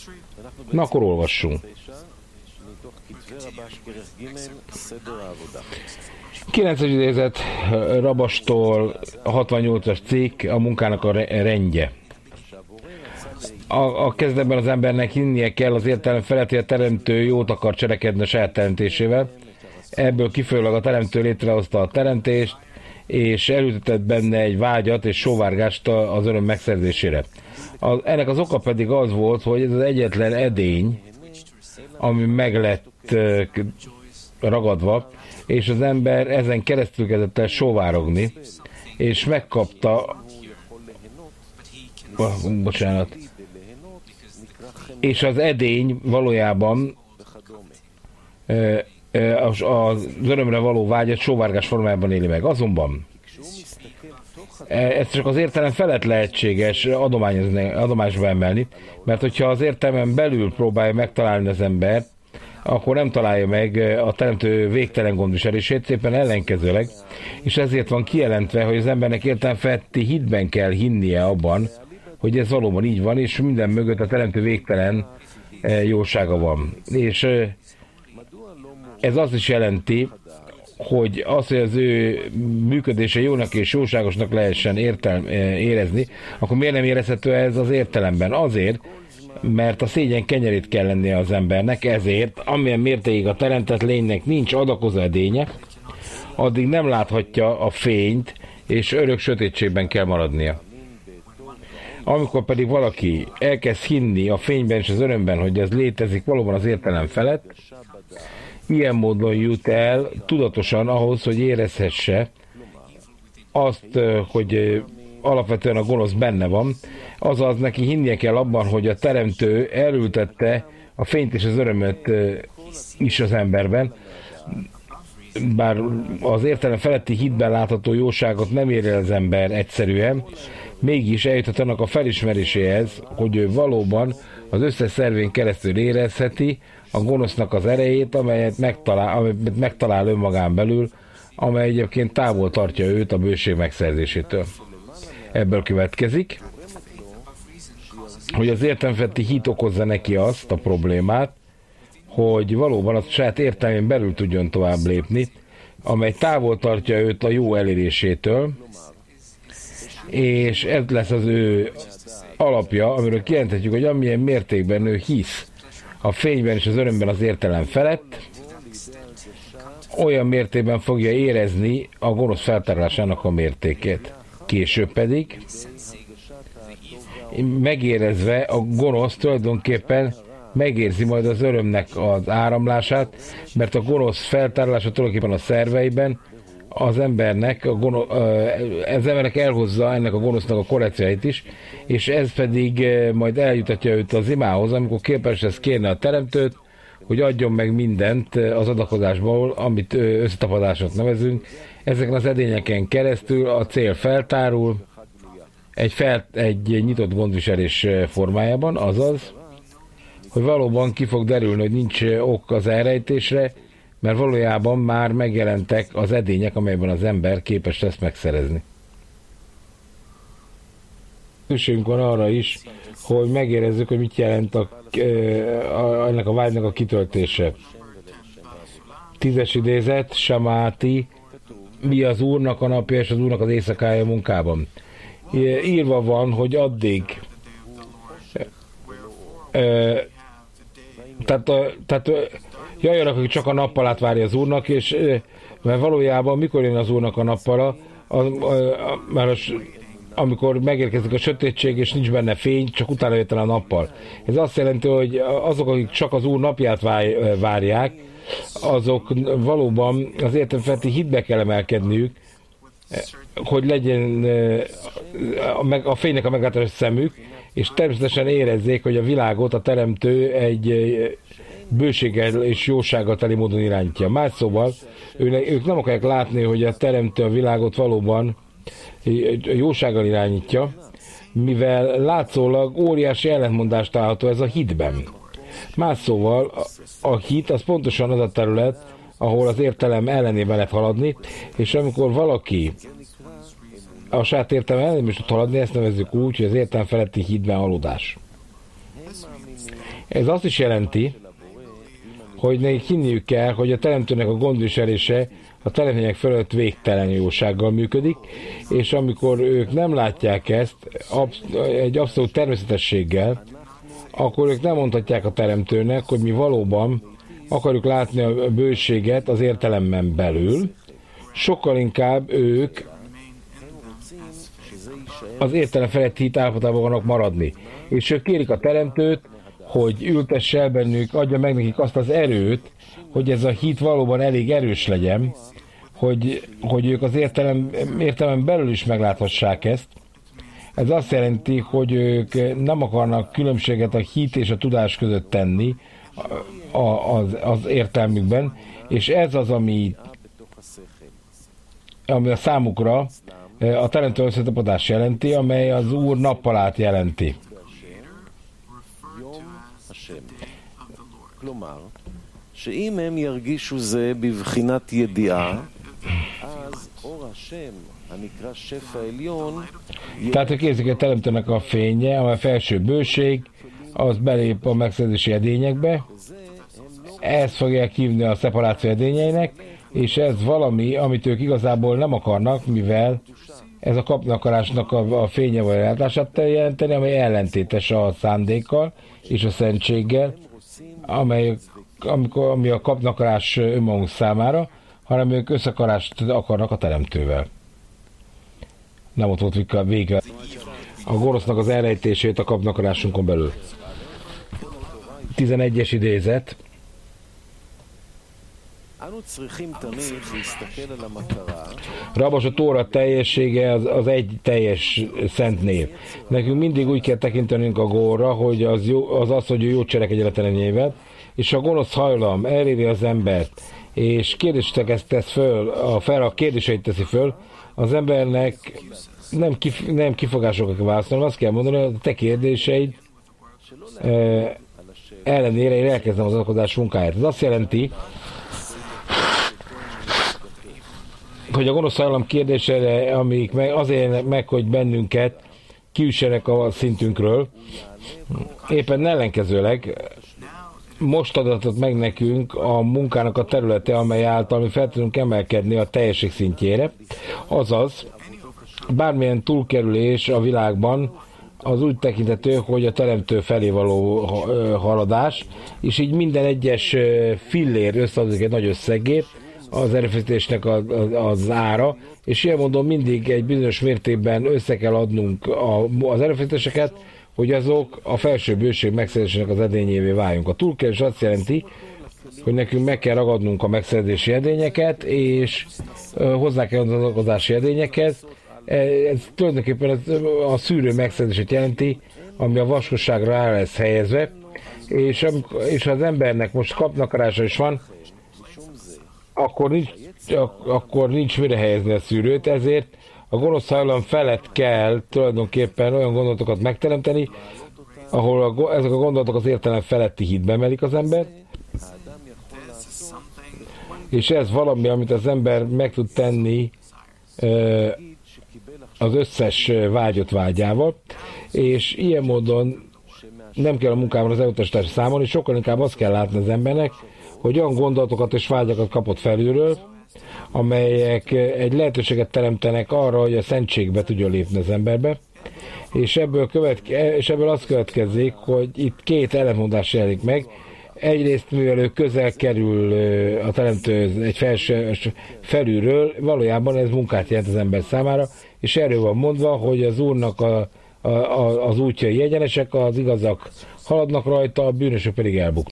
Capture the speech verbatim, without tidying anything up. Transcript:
Na akkor olvassunk. kilences idézet Rabastól, hatvannyolcas cikk, a munkának a rendje. A, a kezdetben az embernek hinnie kell az értelem feletti, a teremtő jót akar cselekedni a saját teremtésével. Ebből kifolyólag a teremtő létrehozta a teremtést, és elültetett benne egy vágyat és sóvárgást az öröm megszerzésére. A, ennek az oka pedig az volt, hogy ez az egyetlen edény, ami meg lett uh, ragadva, és az ember ezen keresztül kezdett el sóvárogni, és megkapta oh, bocsánat és az edény valójában uh, uh, az örömre való vágyat sóvárgás formájában éli meg. Azonban ez csak az értelem felett lehetséges adományosba emelni, mert hogyha az értelmen belül próbálja megtalálni az ember, akkor nem találja meg a teremtő végtelen gondviselését, szépen ellenkezőleg, és ezért van kijelentve, hogy az embernek értelem feletti hitben kell hinnie abban, hogy ez valóban így van, és minden mögött a teremtő végtelen jósága van. És ez azt is jelenti, hogy az, hogy az ő működése jónak és jóságosnak lehessen értelm, érezni, akkor miért nem érezhető ez az értelemben? Azért, mert a szégyen kenyerét kell lennie az embernek, ezért, amilyen mértékig a teremtett lénynek nincs adakozó edénye, addig nem láthatja a fényt, és örök sötétségben kell maradnia. Amikor pedig valaki elkezd hinni a fényben és az örömben, hogy ez létezik valóban az értelem felett, ilyen módon jut el tudatosan ahhoz, hogy érezhesse azt, hogy alapvetően a gonosz benne van, azaz neki hinnie kell abban, hogy a teremtő elültette a fényt és az örömöt is az emberben, bár az értelem feletti hitben látható jóságot nem ér el az ember egyszerűen, mégis eljuthat annak a felismeréséhez, hogy ő valóban az összes szervén keresztül érezheti a gonosznak az erejét, amelyet megtalál, amelyet megtalál önmagán belül, amely egyébként távol tartja őt a bőség megszerzésétől. Ebből következik, hogy az értelemfeletti hit okozza neki azt a problémát, hogy valóban a saját értelmén belül tudjon tovább lépni, amely távol tartja őt a jó elérésétől, és ez lesz az ő alapja, amiről kijelenthetjük, hogy amilyen mértékben ő hisz a fényben és az örömben az értelem felett, olyan mértékben fogja érezni a gonosz feltárásának a mértékét. Később pedig, megérezve a gonosz tulajdonképpen megérzi majd az örömnek az áramlását, mert a gonosz feltárása tulajdonképpen a szerveiben az embernek, a gonosz, az embernek elhozza ennek a gonosznak a korrekcióit is, és ez pedig majd eljutatja őt az imához, amikor képes lesz kérni a teremtőt, hogy adjon meg mindent az adakozásból, amit összetapadásnak nevezünk. Ezeken az edényeken keresztül a cél feltárul egy, fel, egy nyitott gondviselés formájában, azaz, hogy valóban ki fog derülni, hogy nincs ok az elrejtésre, mert valójában már megjelentek az edények, amelyben az ember képes lesz megszerezni. Szükségünk van arra is, hogy megérezzük, hogy mit jelent a, a, ennek a vágynak a kitöltése. Tízes idézet, Samáti, mi az Úrnak a napja és az Úrnak az éjszakája munkában. Írva van, hogy addig e, tehát, tehát jaj, aki csak a nappalát várja az Úrnak, és mert valójában mikor jön az Úrnak a nappala, mert amikor megérkezik a sötétség, és nincs benne fény, csak utána jött el a nappal. Ez azt jelenti, hogy azok, akik csak az Úr napját várják, azok valóban az értelemfeletti hitbe kell emelkedniük, hogy legyen a fénynek a meglátás szemük, és természetesen érezzék, hogy a világot a teremtő egy bőséggel és jósággal teli módon irányítja. Más szóval, ők nem akarják látni, hogy a teremtő a világot valóban jósággal irányítja, mivel látszólag óriási ellentmondást található ez a hitben. Más szóval, a hit az pontosan az a terület, ahol az értelem ellenében lehet haladni, és amikor valaki a saját értelem ellenében is tud haladni, ezt nevezzük úgy, hogy az értelem feletti hitben aludás. Ez azt is jelenti, hogy nekik hinniük kell, hogy a teremtőnek a gondviselése a teremtmények fölött végtelen jósággal működik, és amikor ők nem látják ezt absz- egy abszolút természetességgel, akkor ők nem mondhatják a teremtőnek, hogy mi valóban akarjuk látni a bőséget az értelemben belül, sokkal inkább ők az értelem feletti hit állapotában vannak maradni. És ők kérik a teremtőt, hogy ültesse el bennük, adja meg nekik azt az erőt, hogy ez a hit valóban elég erős legyen, hogy, hogy ők az értelem, értelem belül is megláthassák ezt. Ez azt jelenti, hogy ők nem akarnak különbséget a hit és a tudás között tenni a, az, az értelmükben, és ez az, ami, ami a számukra a teremtő összetapadás jelenti, amely az Úr nappalát jelenti. שאם הם ירגישו זה בבחינת ידיעה, אז אור השם הנקרא שפע עליון. Tehát ők érzik, a teremtőnek a fénye, amely felső bőség, az belép a megszerzési edényekbe. Ezt fogják hívni a szeparáció edényeinek, és ez valami, amit ők igazából nem akarnak, mivel ez a kapnakarásnak a, a fénye vagy látását jelenteni, amely ellentétes a szándékkal és a szentséggel, amely amikor, ami a kapnakarás önmagunk számára, hanem ők összekarást akarnak a teremtővel. Nem ott volt a vége a gonosznak az elrejtését a kapnakarásunkon belül. tizenegyes idézet. Rabos, a Tóra teljessége az, az egy teljes szent név. Nekünk mindig úgy kell tekintenünk a góra, hogy az, jó, az az, hogy ő jót cselekedjen a teremtményével, és a gonosz hajlam eléri az embert, és kérdéseket tesz föl, a fel a kérdéseit teszi föl, az embernek nem, kif, nem kifogásokat kell válaszolni, azt kell mondani, hogy a te kérdéseid eh, ellenére én elkezdem az adakozás munkáját. Ez azt jelenti, hogy a gonosz hajlam kérdésére, amik meg, azért meg, hogy bennünket kiüssenek a szintünkről, éppen ellenkezőleg most adatott meg nekünk a munkának a területe, amely által mi fel tudunk emelkedni a teljesség szintjére. Azaz, bármilyen túlkerülés a világban az úgy tekintető, hogy a teremtő felé való haladás, és így minden egyes fillér összeadódik egy nagy összeggé, az erőfeszítésnek az, az ára, és ilyen mondom, mindig egy bizonyos mértékben össze kell adnunk a, az erőfeszítéseket, hogy azok a felső bőség megszerzésének az edényévé váljunk. A túlkerülés azt jelenti, hogy nekünk meg kell ragadnunk a megszerzési edényeket, és hozzá kell adni az adakozási edényekhez. Ez tulajdonképpen ez a szűrő megszerzését jelenti, ami a vaskosságra rá lesz helyezve, és, amikor, és az embernek most kapnakarása is van, akkor nincs, akkor nincs mire helyezni a szűrőt, ezért a gonosz hajlam felett kell tulajdonképpen olyan gondolatokat megteremteni, ahol a, ezek a gondolatok az értelem feletti hitbe emelik az embert, és ez valami, amit az ember meg tud tenni az összes vágyott vágyával, és ilyen módon nem kell a munkában az elutasítást számolni, sokkal inkább azt kell látni az embernek, hogy olyan gondolatokat és vágyakat kapott felülről, amelyek egy lehetőséget teremtenek arra, hogy a szentségbe tudjon lépni az emberbe, és ebből, követke, és ebből az következik, hogy itt két ellentmondás jelenik meg. Egyrészt, mivel ő közel kerül a teremtő egy felső, felülről, valójában ez munkát jelent az ember számára, és erről van mondva, hogy az Úrnak a, a, a, az útjai egyenesek, az igazak haladnak rajta, a bűnösök pedig elbuknak.